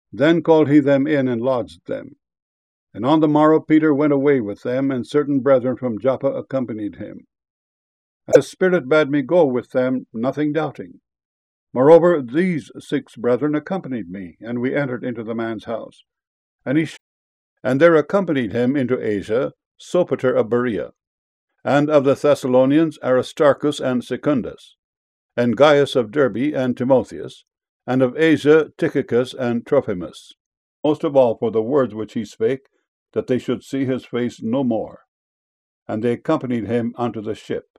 Then called he them in and lodged them. And on the morrow Peter went away with them, and certain brethren from Joppa accompanied him. And the Spirit bade me go with them, nothing doubting. Moreover, these 6 brethren accompanied me, and we entered into the man's house. And there accompanied him into Asia Sopater of Berea, and of the Thessalonians Aristarchus and Secundus, and Gaius of Derbe and Timotheus, and of Asia Tychicus and Trophimus, most of all for the words which he spake, that they should see his face no more. And they accompanied him unto the ship.